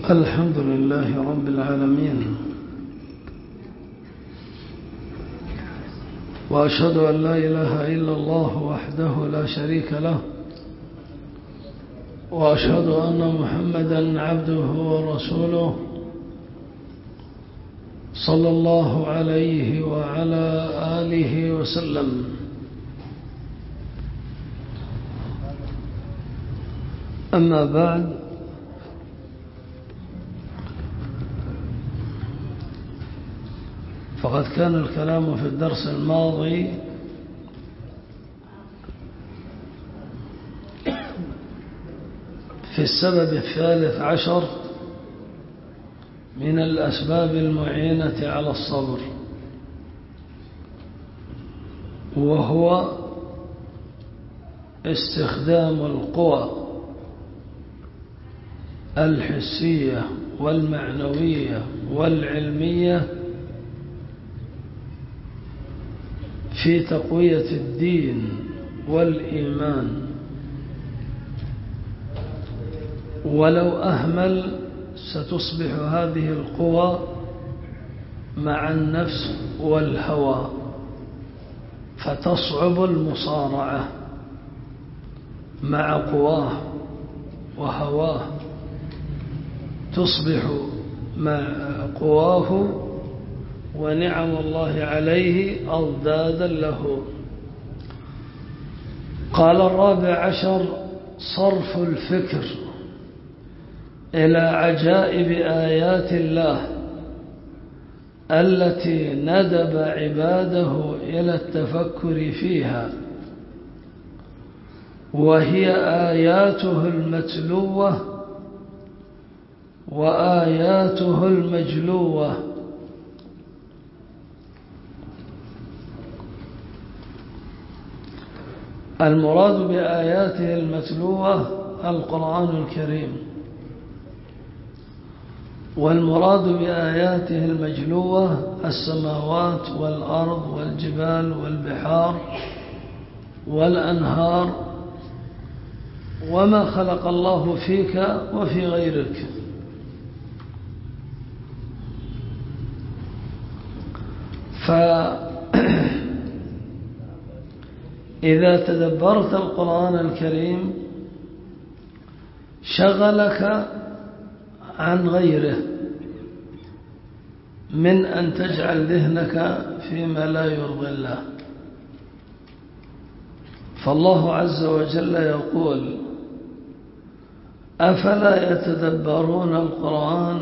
الحمد لله رب العالمين، وأشهد أن لا إله إلا الله وحده لا شريك له، وأشهد أن محمدا عبده ورسوله صلى الله عليه وعلى آله وسلم. أما بعد، فقد كان الكلام في الدرس الماضي في السبب 13 من الأسباب المعينة على الصبر، وهو استخدام القوى الحسية والمعنوية والعلمية في تقوية الدين والإيمان. ولو أهمل ستصبح هذه القوى مع النفس والهوى، فتصعب المصارعة مع قواه وهواه، تصبح مع قواه ونعم الله عليه أضدادا له. قال 14: صرف الفكر إلى عجائب آيات الله التي ندب عباده إلى التفكر فيها، وهي آياته المتلوة وآياته المجلوة. المراد بآياته المتلوة القرآن الكريم، والمراد بآياته المجلوة السماوات والأرض والجبال والبحار والأنهار وما خلق الله فيك وفي غيرك. إذا تدبرت القرآن الكريم شغلك عن غيره من أن تجعل ذهنك فيما لا يرضي الله. فالله عز وجل يقول: أفلا يتدبرون القرآن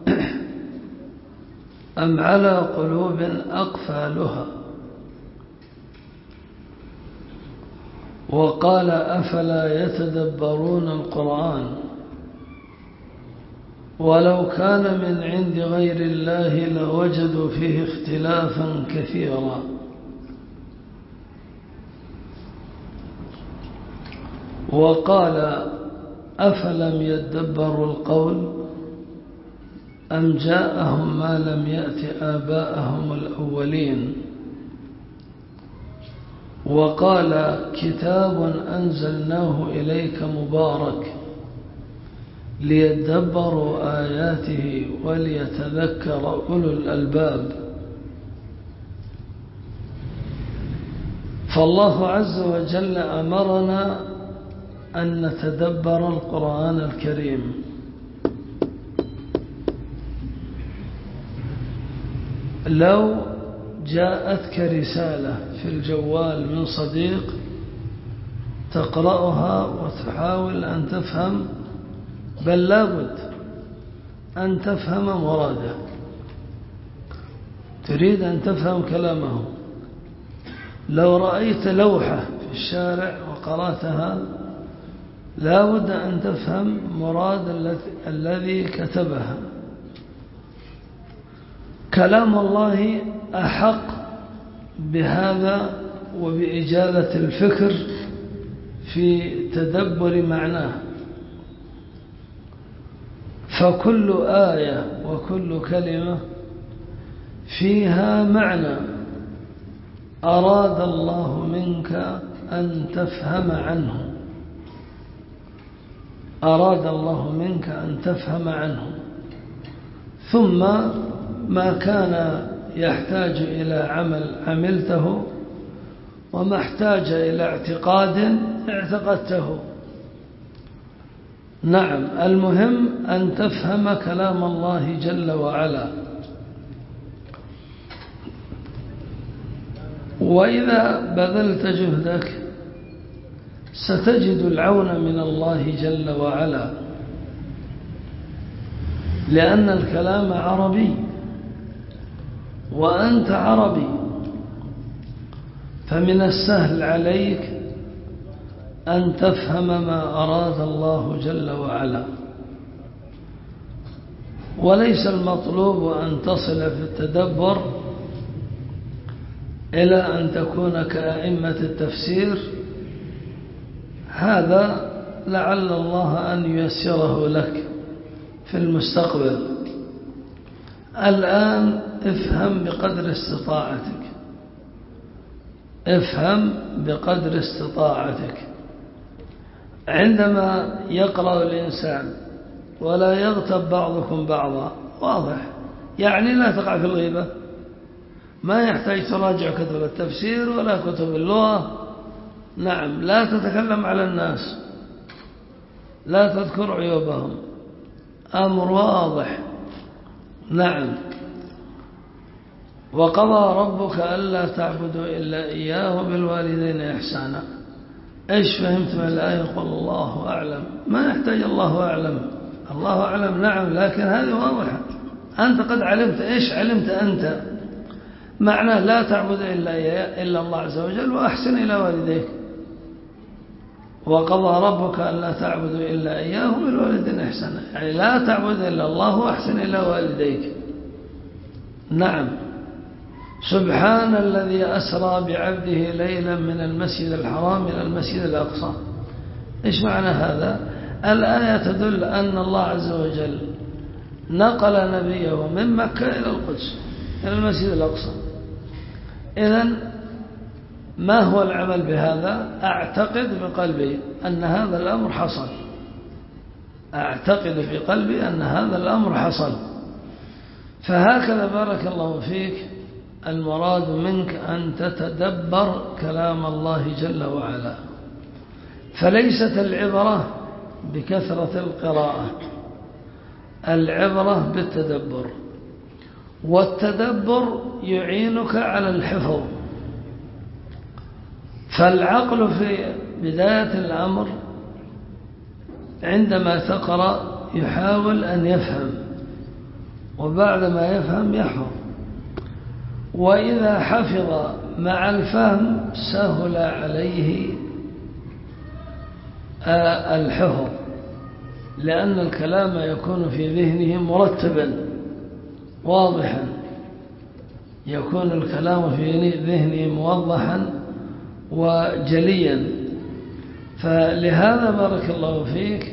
أم على قلوب أقفالها. وقال: أفلا يتدبرون القرآن ولو كان من عند غير الله لوجدوا فيه اختلافا كثيرا. وقال: أفلم يدبروا القول أم جاءهم ما لم يأت آباءهم الأولين. وقال: كتاب أنزلناه إليك مبارك ليدبروا آياته وليتذكر أولو الألباب. فالله عز وجل أمرنا أن نتدبر القرآن الكريم. لو جاءتك رسالة في الجوال من صديق تقرأها وتحاول أن تفهم، بل لابد أن تفهم مراده، تريد أن تفهم كلامه. لو رأيت لوحة في الشارع وقرأتها لابد أن تفهم مراد الذي كتبها. كلام الله أحق بهذا وبإجالة الفكر في تدبر معناه. فكل آية وكل كلمة فيها معنى أراد الله منك أن تفهم عنه، أراد الله منك أن تفهم عنه. ثم ما كان يحتاج إلى عمل عملته، وما احتاج إلى اعتقاد اعتقدته. نعم، المهم أن تفهم كلام الله جل وعلا. وإذا بذلت جهدك ستجد العون من الله جل وعلا، لأن الكلام عربي وأنت عربي، فمن السهل عليك أن تفهم ما أراد الله جل وعلا. وليس المطلوب أن تصل في التدبر إلى أن تكون كأئمة التفسير، هذا لعل الله أن ييسره لك في المستقبل. الآن افهم بقدر استطاعتك، افهم بقدر استطاعتك. عندما يقرأ الإنسان ولا يغتب بعضكم بعضا، واضح، يعني لا تقع في الغيبة، ما يحتاج تراجع كتب التفسير ولا كتب اللغة. نعم، لا تتكلم على الناس، لا تذكر عيوبهم، أمر واضح. نعم. وقضى ربك ألا تعبدوا إلا إياه بالوالدين إحسانا. إيش فهمت من الآية؟ قل الله أعلم، ما يحتاج الله أعلم، الله أعلم. نعم، لكن هذه واضحة، أنت قد علمت. إيش علمت أنت؟ معناه لا تعبد إلا الله عز وجل، وأحسن إلى والديك. وقضى ربك ألا تعبدوا إلا إياه بالوالدين إحسانا، يعني لا تعبد إلا الله وأحسن إلى والديك. نعم. سبحان الذي أسرى بعبده ليلا من المسجد الحرام إلى المسجد الأقصى. إيش معنى هذا؟ الآية تدل أن الله عز وجل نقل نبيه من مكة إلى القدس، إلى المسجد الأقصى. إذن ما هو العمل بهذا؟ أعتقد بقلبي أن هذا الأمر حصل، أعتقد في قلبي أن هذا الأمر حصل. فهكذا بارك الله فيك المراد منك أن تتدبر كلام الله جل وعلا. فليست العبرة بكثرة القراءة، العبرة بالتدبر، والتدبر يعينك على الحفظ. فالعقل في بداية الأمر عندما تقرأ يحاول أن يفهم، وبعد ما يفهم يحفظ. وإذا حفظ مع الفهم سهل عليه الحفظ، لأن الكلام يكون في ذهنه مرتبا واضحا، يكون الكلام في ذهنه موضحا وجليا. فلهذا بارك الله فيك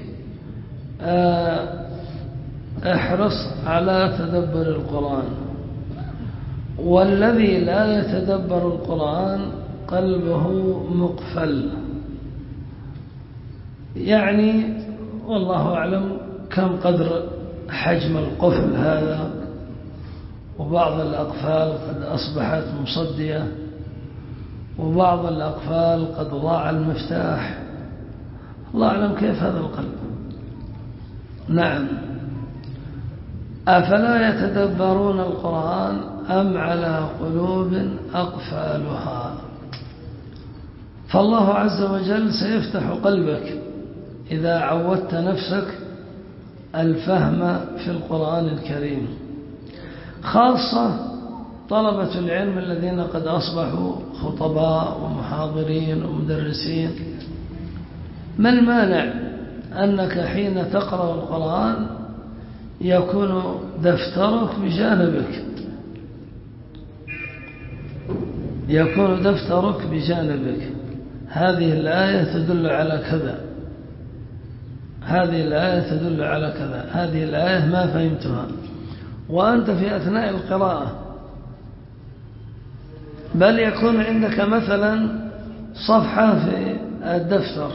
احرص على تدبر القرآن. والذي لا يتدبر القرآن قلبه مقفل، يعني والله أعلم كم قدر حجم القفل هذا. وبعض الأقفال قد أصبحت مصدية، وبعض الأقفال قد ضاع المفتاح. الله أعلم كيف هذا القلب. نعم. أفلا يتدبرون القرآن أم على قلوب أقفالها؟ فالله عز وجل سيفتح قلبك إذا عودت نفسك الفهم في القرآن الكريم، خاصة طلبة العلم الذين قد أصبحوا خطباء ومحاضرين ومدرسين. ما المانع أنك حين تقرأ القرآن يكون دفترك بجانبك، يكون دفترك بجانبك، هذه الآية تدل على كذا، هذه الآية تدل على كذا، هذه الآية ما فهمتها، وأنت في أثناء القراءة. بل يكون عندك مثلا صفحة في الدفتر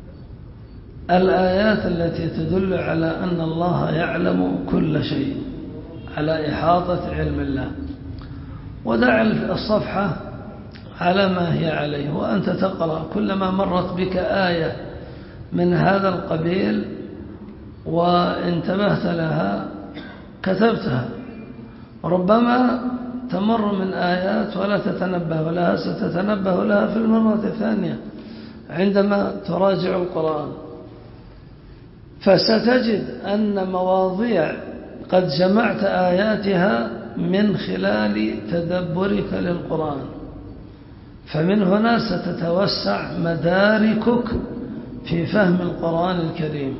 الآيات التي تدل على أن الله يعلم كل شيء، على إحاطة علم الله. ودع الصفحة على ما هي عليه وأنت تقرأ، كلما مرت بك آية من هذا القبيل وانتبهت لها كتبتها. ربما تمر من آيات ولا تتنبه لها، ستتنبه لها في المرة الثانية عندما تراجع القرآن، فستجد أن مواضيع قد جمعت آياتها من خلال تدبرك للقرآن، فمن هنا ستتوسع مداركك في فهم القرآن الكريم.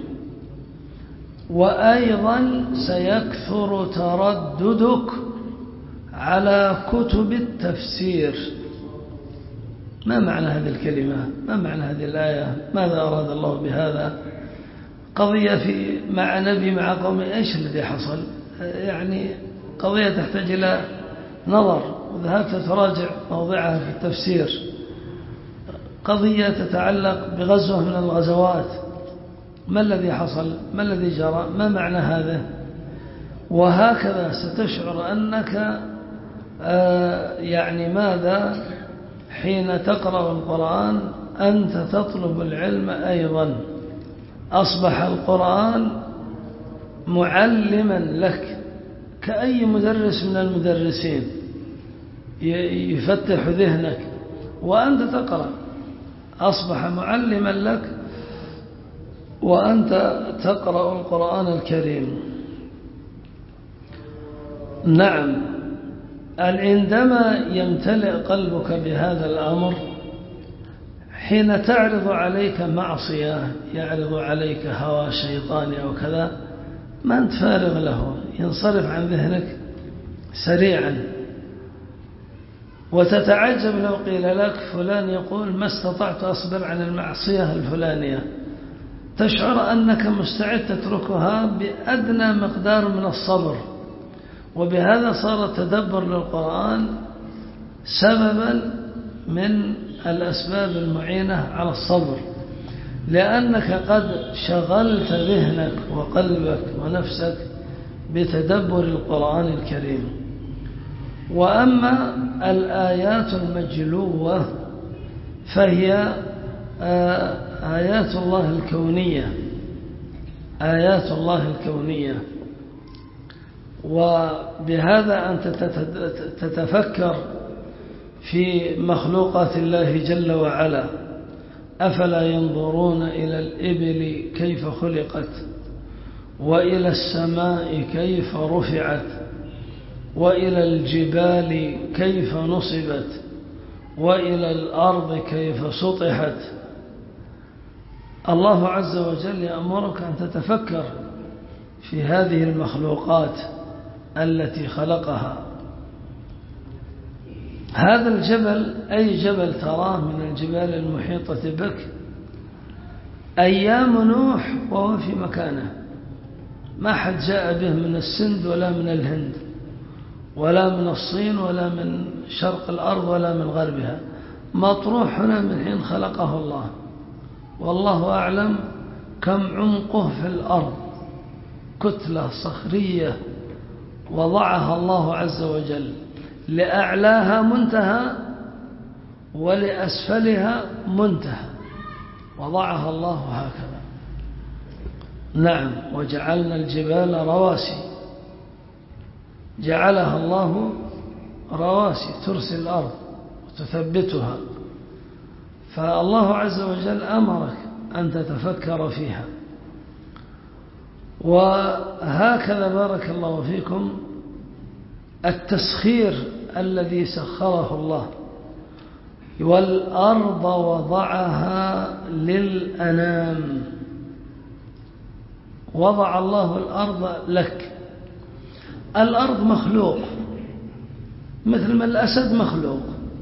وأيضا سيكثر ترددك على كتب التفسير. ما معنى هذه الكلمة؟ ما معنى هذه الآية؟ ماذا أراد الله بهذا؟ قضية مع نبي مع قوم، إيش الذي حصل؟ يعني قضية تحتاج إلى نظر، وذهبت تراجع موضعها في التفسير. قضية تتعلق بغزوة من الغزوات، ما الذي حصل؟ ما الذي جرى؟ ما معنى هذا؟ وهكذا ستشعر أنك يعني ماذا حين تقرأ القرآن أنت تطلب العلم أيضا. أصبح القرآن معلما لك كأي مدرس من المدرسين، يفتح ذهنك وأنت تقرأ. أصبح معلما لك وأنت تقرأ القرآن الكريم. نعم، عندما يمتلئ قلبك بهذا الأمر، حين تعرض عليك معصية، يعرض عليك هوى شيطاني أو كذا، ما أنت فارغ له، ينصرف عن ذهنك سريعا. وتتعجب لو قيل لك فلان يقول ما استطعت أصبر عن المعصية الفلانية، تشعر أنك مستعد تتركها بأدنى مقدار من الصبر. وبهذا صار التدبر للقرآن سببا من الأسباب المعينة على الصبر، لأنك قد شغلت ذهنك وقلبك ونفسك بتدبر القرآن الكريم. وأما الآيات المجلوة فهي آيات الله الكونية، آيات الله الكونية. وبهذا أنت تتفكر في مخلوقات الله جل وعلا. أفلا ينظرون إلى الإبل كيف خلقت، وإلى السماء كيف رفعت، وإلى الجبال كيف نصبت، وإلى الأرض كيف سطحت. الله عز وجل يأمرك أن تتفكر في هذه المخلوقات التي خلقها. هذا الجبل، أي جبل تراه من الجبال المحيطة بك، أيام نوح وهو في مكانه، ما حد جاء به من السند ولا من الهند ولا من الصين ولا من شرق الأرض ولا من غربها، مطروح هنا من حين خلقه الله، والله أعلم كم عمقه في الأرض. كتلة صخرية وضعها الله عز وجل، لأعلاها منتهى ولأسفلها منتهى، وضعها الله هكذا. نعم، وجعلنا الجبال رواسي، جعلها الله رواسي ترسي الأرض وتثبتها. فالله عز وجل أمرك أن تتفكر فيها. وهكذا بارك الله فيكم التسخير الذي سخره الله. والأرض وضعها للأنام، وضع الله الأرض لك. الأرض مخلوق مثل ما الأسد مخلوق،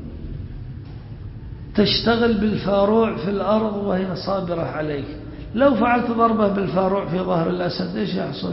تشتغل بالفاروع في الأرض وهي صابرة عليك. لو فعلت ضربة بالفاروع في ظهر الأسد إيش يحصل؟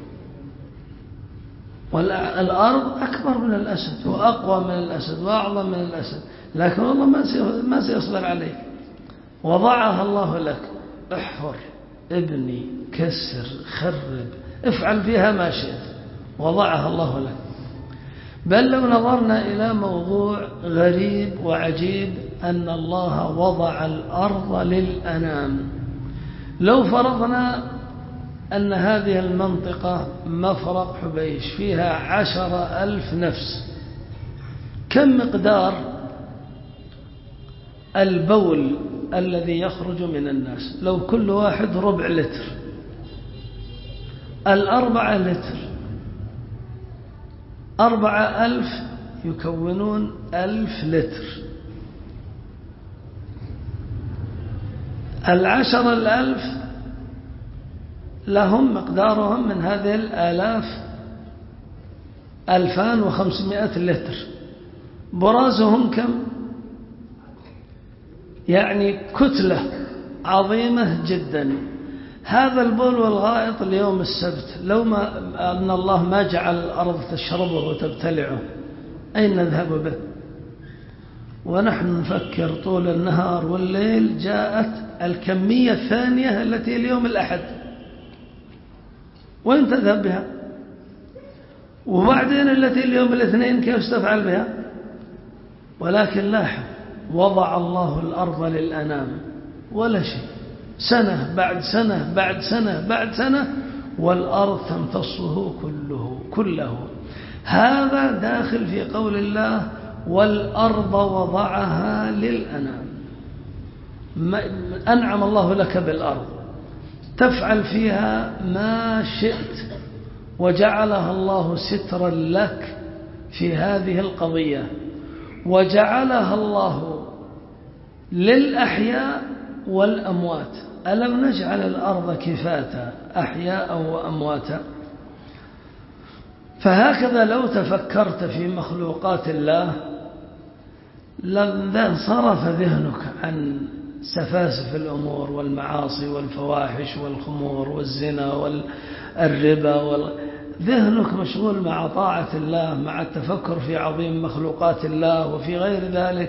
والأرض أكبر من الأسد وأقوى من الأسد وأعظم من الأسد، لكن والله ما سيصبر عليك. وضعها الله لك، احفر، ابني، كسر، خرب، افعل فيها ما شئت، وضعها الله لك. بل لو نظرنا إلى موضوع غريب وعجيب أن الله وضع الأرض للأنام، لو فرضنا أن هذه المنطقة مفرق حبيش فيها 10,000 نفس، كم مقدار البول الذي يخرج من الناس؟ لو كل واحد ربع لتر، 4 لتر، 4,000 يكونون 1,000 لتر. 10,000 لهم مقدارهم من هذه 1,000 2,500 لتر. برازهم كم؟ يعني كتلة عظيمة جدا. هذا البول والغائط اليوم السبت لو ما أن الله ما جعل الأرض تشربه وتبتلعه، أين نذهب به؟ ونحن نفكر طول النهار والليل، جاءت الكمية الثانية التي اليوم الأحد، وين تذهب بها؟ وبعدين التي اليوم الاثنين كيف ستفعل بها؟ ولكن لاحظ، وضع الله الأرض للأنام ولا شيء، سنة بعد سنة بعد سنة بعد سنة والأرض تمتصه كله. هذا داخل في قول الله والأرض وضعها للأنام. أنعم الله لك بالأرض، تفعل فيها ما شئت، وجعلها الله سترا لك في هذه القضية، وجعلها الله للأحياء والأموات. ألم نجعل الأرض كفاتا أحياء وأمواتا؟ فهكذا لو تفكرت في مخلوقات الله لانصرف ذهنك عن سفاسف الأمور والمعاصي والفواحش والخمور والزنا والربا ذهنك مشغول مع طاعة الله، مع التفكر في عظيم مخلوقات الله وفي غير ذلك.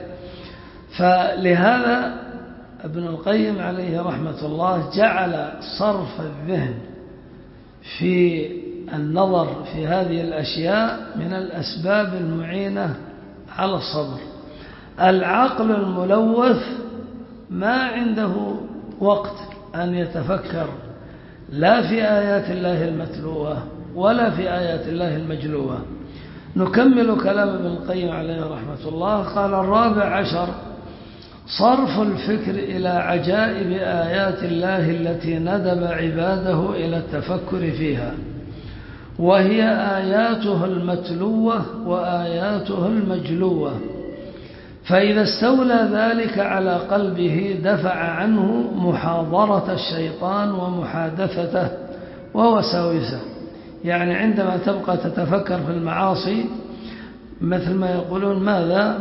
فلهذا ابن القيم عليه رحمة الله جعل صرف الذهن في النظر في هذه الأشياء من الأسباب المعينة على الصبر. العقل الملوث ما عنده وقت أن يتفكر لا في آيات الله المتلوة ولا في آيات الله المجلوة. نكمل كلام ابن القيم عليه رحمة الله. قال: 14 صرف الفكر إلى عجائب آيات الله التي ندب عباده إلى التفكر فيها، وهي آياته المتلوة وآياته المجلوة. فإذا استولى ذلك على قلبه دفع عنه محاضرة الشيطان ومحادثته ووساوسه. يعني عندما تبقى تتفكر في المعاصي مثل ما يقولون ماذا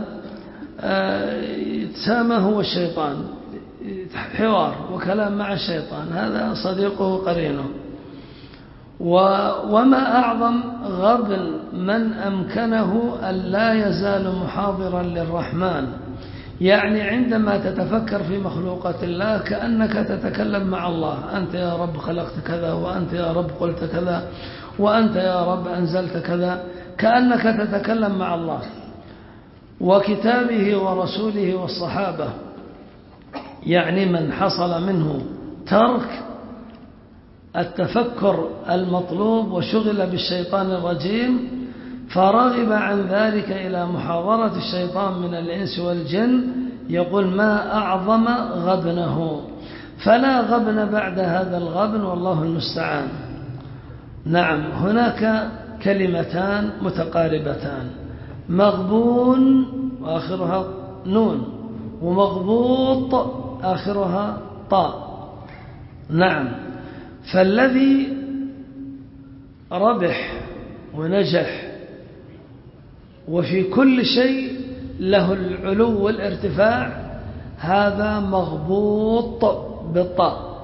يتسامى هو الشيطان، حوار وكلام مع الشيطان، هذا صديقه قرينه. وما أعظم غبن من أمكنه أن لا يزال محاضرا للرحمن. يعني عندما تتفكر في مخلوقات الله كأنك تتكلم مع الله: أنت يا رب خلقت كذا، وأنت يا رب قلت كذا، وأنت يا رب أنزلت كذا، كأنك تتكلم مع الله وكتابه ورسوله والصحابة. يعني من حصل منه ترك التفكر المطلوب وشغل بالشيطان الرجيم فرغب عن ذلك إلى محاضرة الشيطان من الإنس والجن، يقول: ما أعظم غبنه. فلا غبن بعد هذا الغبن، والله المستعان. نعم، هناك كلمتان متقاربتان: مغبون وآخرها نون، ومغبوط آخرها طاء. نعم، فالذي ربح ونجح وفي كل شيء له العلو والارتفاع هذا مغبوط بالطاء،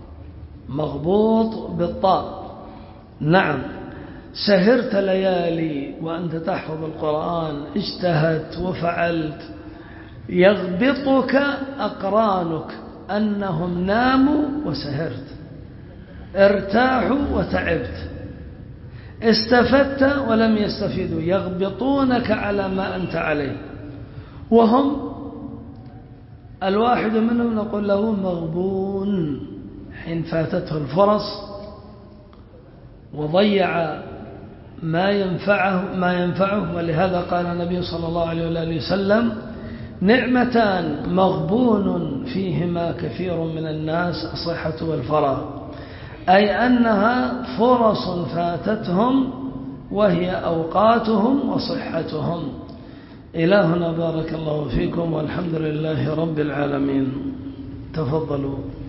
مغبوط بالطاء. نعم، سهرت ليالي وأنت تحفظ القرآن، اجتهدت وفعلت، يغبطك أقرانك أنهم ناموا وسهرت، ارتاحوا وتعبت. استفدت ولم يستفيدوا، يغبطونك على ما أنت عليه، وهم الواحد منهم نقول له مغبون حين فاتته الفرص وضيع ما ينفعه. ولهذا قال النبي صلى الله عليه وآله وسلم: نعمتان مغبون فيهما كثير من الناس، الصحة والفراغ، أي أنها فرص فاتتهم وهي أوقاتهم وصحتهم. إلهنا بارك الله فيكم، والحمد لله رب العالمين. تفضلوا.